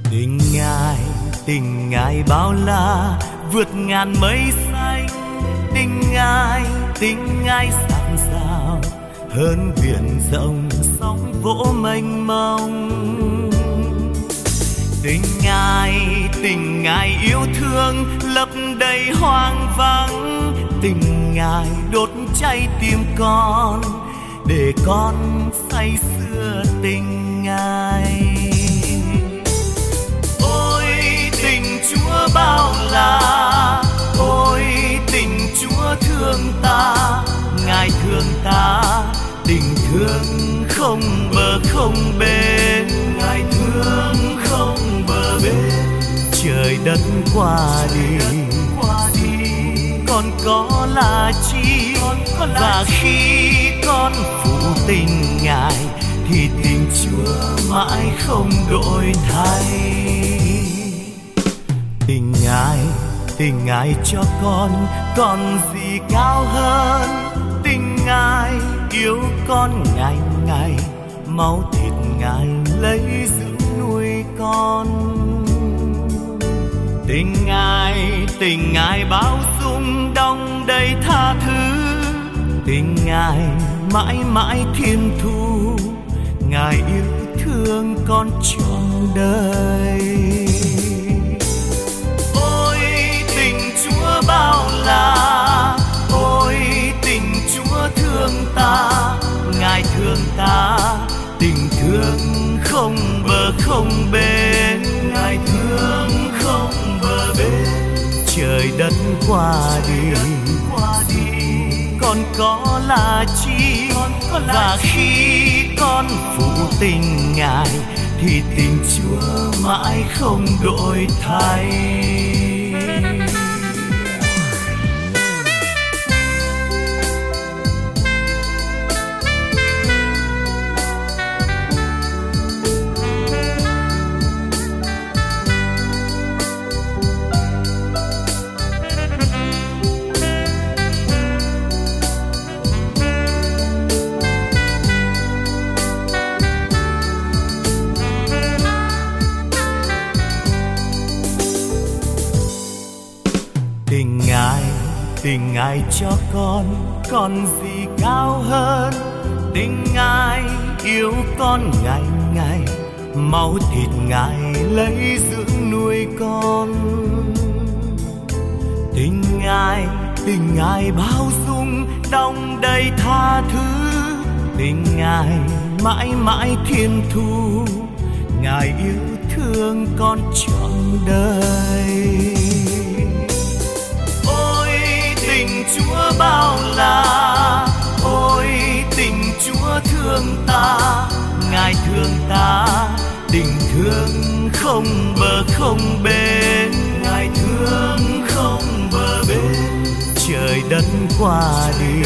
Tình Ngài bao la vượt ngàn mây xanh, tình Ngài dạt dào hơn biển rộng sóng vỗ mênh mông. Tình Ngài yêu thương lấp đầy hoang vắng, tình Ngài đốt cháy tim con để con say sưa tình Ngài. Ôi tình Chúa bao la, ôi tình Chúa thương ta, Ngài thương ta tình thương không bờ không bến, Ngài thương không bờ bến. Trời đất qua đi con có là chi, và khi con phụ tình Ngài thì tình Chúa mãi không đổi thay. Tình Ngài cho con gì cao hơn, tình Ngài yêu con ngày ngày, máu thịt Ngài lấy dưỡng nuôi con. Tình Ngài bao dung đong đầy tha thứ, tình Ngài mãi mãi thiên thu, Ngài yêu thương con trọn đời. Ôi tình Chúa bao la, ôi tình Chúa thương ta, Ngài thương ta tình thương không bờ không bến, Ngài thương không bờ bến. Trời đất qua đi con có là chi, và khi con phụ tình Ngài thì tình Chúa mãi không đổi thay. Tình Ngài cho con gì cao hơn, tình Ngài yêu con ngày ngày, máu thịt Ngài lấy dưỡng nuôi con. Tình Ngài bao dung đong đầy tha thứ, tình Ngài mãi mãi thiên thu, Ngài yêu thương con trọn đời. Tình Chúa bao la, ôi tình Chúa thương ta, Ngài thương ta tình thương không bờ không bến, Ngài thương không bờ bến. Trời đất qua đi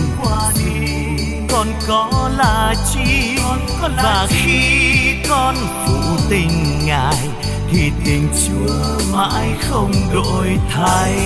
con có là chi, và khi con phụ tình Ngài thì tình Chúa mãi không đổi thay.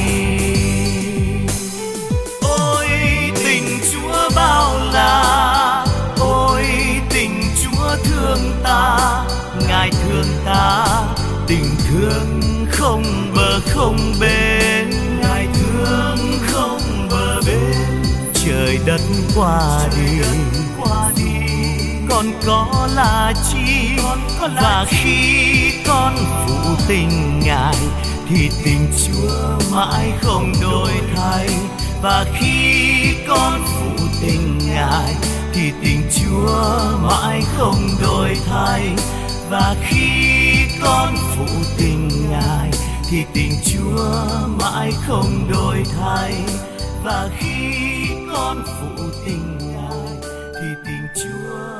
Bao la, ôi tình Chúa thương ta, Ngài thương ta tình thương không bờ không bến, Ngài thương không bờ bến. Trời đất qua đi con có là chi, và khi con phụ tình Ngài thì tình Chúa mãi không đổi thay. Và khi con phụ tình Ngài thì tình Chúa mãi không đổi thay. Và khi con phụ tình Ngài thì tình Chúa mãi không đổi thay. Và khi con phụ tình Ngài thì tình Chúa